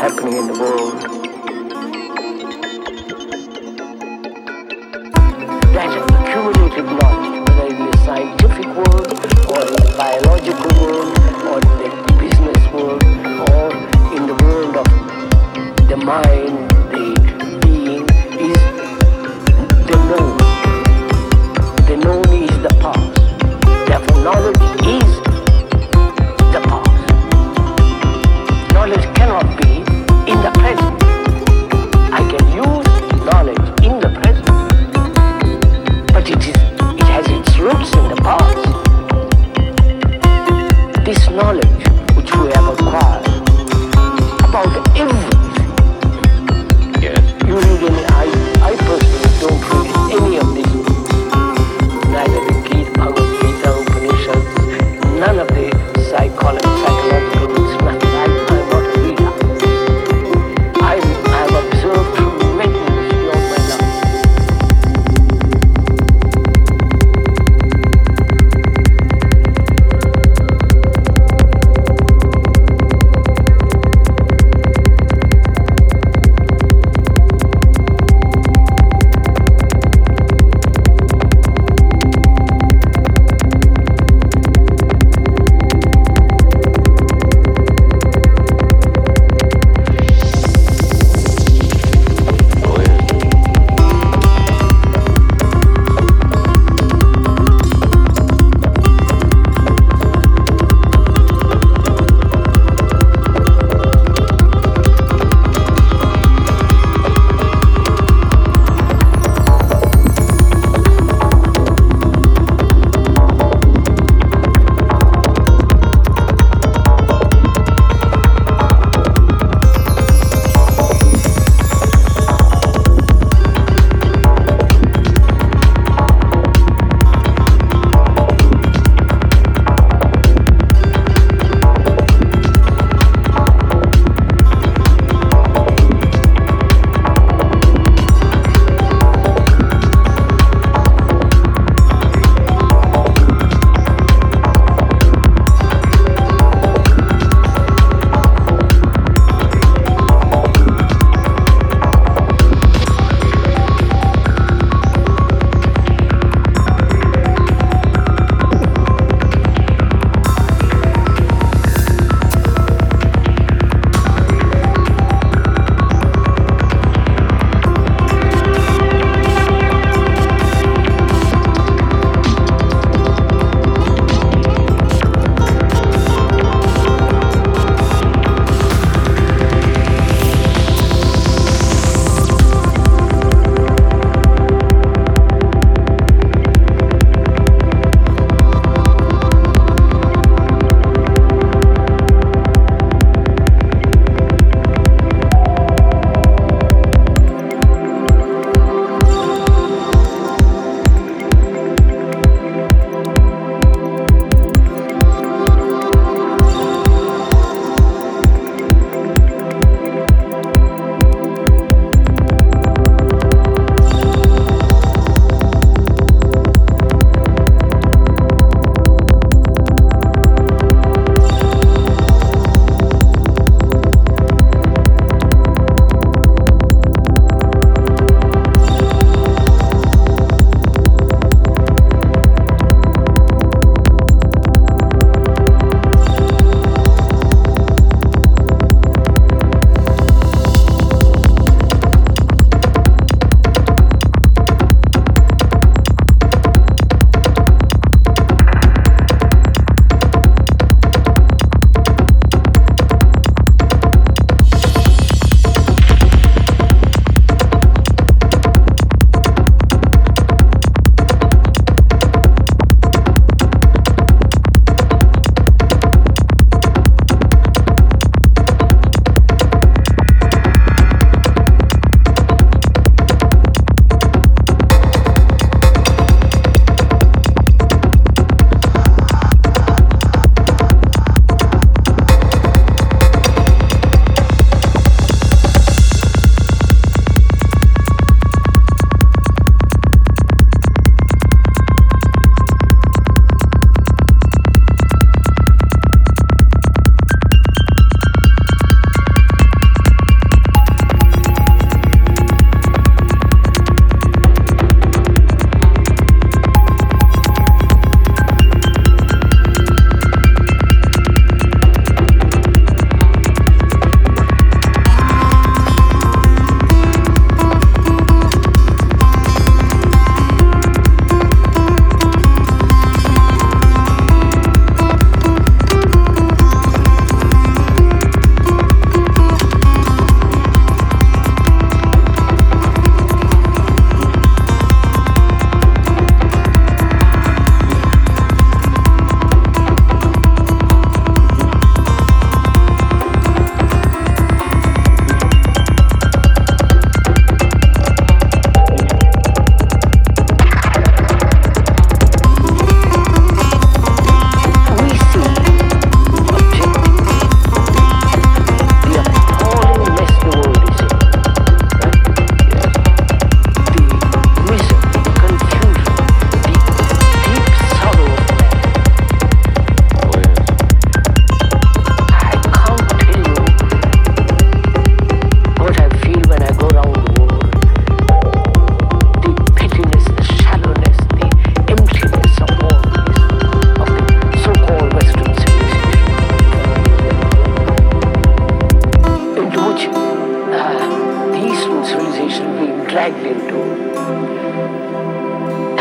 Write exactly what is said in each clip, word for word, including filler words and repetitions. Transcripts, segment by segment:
happening in the world. That accumulated knowledge, whether in the scientific world, or in the biological world, or in the business world, or in the world of the mind, the being, is the known. The known is the past. Therefore, knowledge is the past. Knowledge cannot be in the present.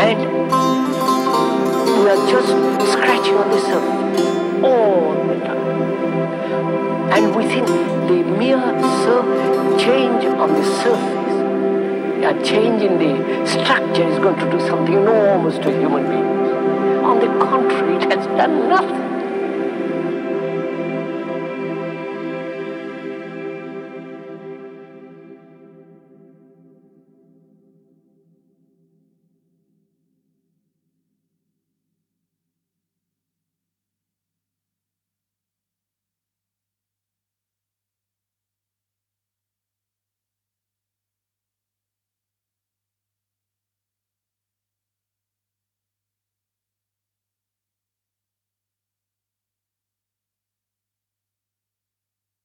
And we are just scratching on the surface all the time. And we think the mere sur- change on the surface, a change in the structure is going to do something enormous to human beings. On the contrary, it has done nothing.